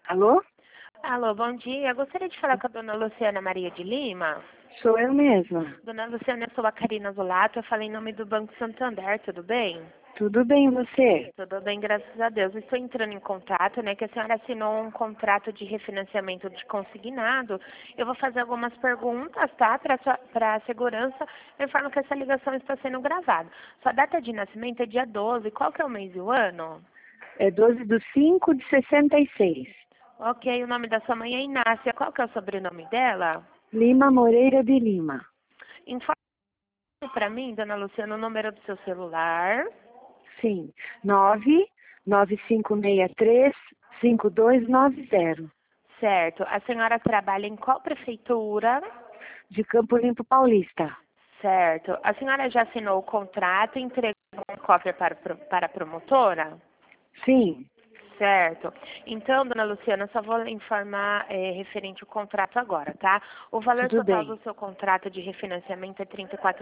Alô? Alô, bom dia. Gostaria de falar com a dona Luciana Maria de Lima. Sou eu mesma. Dona Luciana, eu sou a Karina Zolato, eu falei em nome do Banco Santander, tudo bem? Tudo bem, e você? Tudo bem, graças a Deus. Estou entrando em contato, né, que a senhora assinou um contrato de refinanciamento de consignado. Eu vou fazer algumas perguntas, tá, para a segurança. Eu informo que essa ligação está sendo gravada. Sua data de nascimento é dia 12. Qual que é o mês e o ano? É 12/5/66. Ok, o nome da sua mãe é Inácia. Qual que é o sobrenome dela? Lima Moreira de Lima. Informe para mim, dona Luciana, o número do seu celular. Sim. 99563-5290. Certo. A senhora trabalha em qual prefeitura? De Campo Limpo Paulista. Certo. A senhora já assinou o contrato e entregou um cópia para a promotora? Sim. Certo. Então, dona Luciana, só vou informar referente ao contrato agora, tá? O valor Tudo total bem. do seu contrato de refinanciamento é R$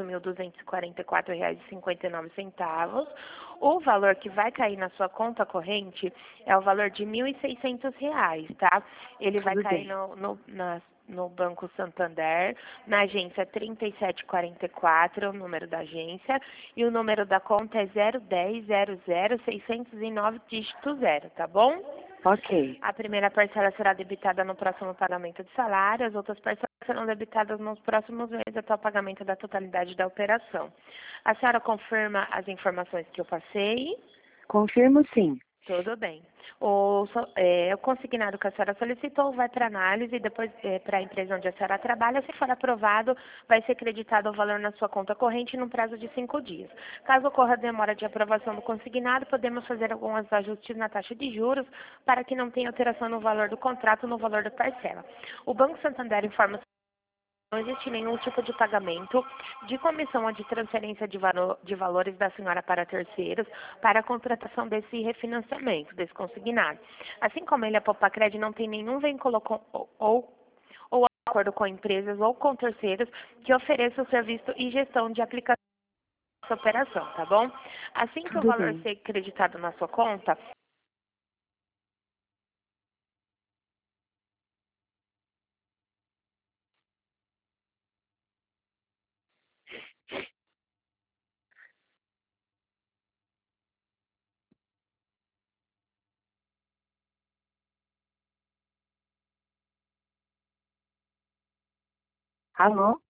34.244,59. O valor que vai cair na sua conta corrente é o valor de R$ 1.600, tá? Ele vai Tudo cair bem. no Banco Santander, na agência 3744, o número da agência, e o número da conta é 010006009 dígito 0, tá bom? Ok. A primeira parcela será debitada no próximo pagamento de salário, as outras parcelas serão debitadas nos próximos meses até o pagamento da totalidade da operação. A senhora confirma as informações que eu passei? Confirmo sim. Tudo bem. O consignado que a senhora solicitou vai para análise e depois para a empresa onde a senhora trabalha. Se for aprovado, vai ser creditado o valor na sua conta corrente num prazo de 5 dias. Caso ocorra demora de aprovação do consignado, podemos fazer alguns ajustes na taxa de juros para que não tenha alteração no valor do contrato no valor da parcela. O Banco Santander informa não existe nenhum tipo de pagamento de comissão ou de transferência de valores da senhora para terceiros para a contratação desse refinanciamento, desse consignado. Assim como ele é Popacred, não tem nenhum vínculo ou acordo com empresas ou com terceiros que ofereçam o serviço e gestão de aplicação dessa operação, tá bom? Assim que o Tudo valor bem. ser creditado na sua conta, Alô?